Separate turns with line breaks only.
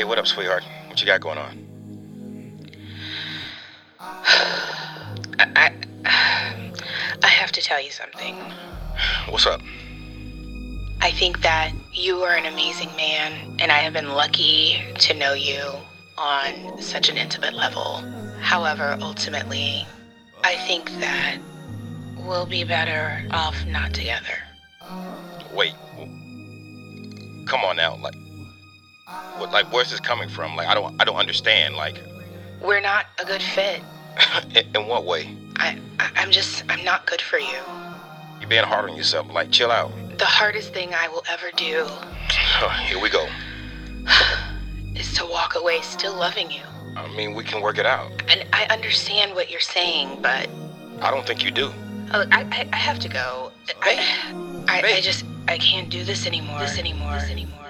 Hey, what up, sweetheart? What you got going on?
I have to tell you something.
What's up?
I think that you are an amazing man, and I have been lucky to know you on such an intimate level. However, ultimately, I think that we'll be better off not together.
Wait. Come on now. Where's this coming from? I don't understand.
We're not a good fit.
In what way?
I'm not good for you.
You're being hard on yourself. Chill out.
The hardest thing I will ever do
Here we go.
is to walk away still loving you.
I mean, we can work it out.
And I understand what you're saying, but
I don't think you do.
look, I have to go.
Babe.
I can't do this anymore.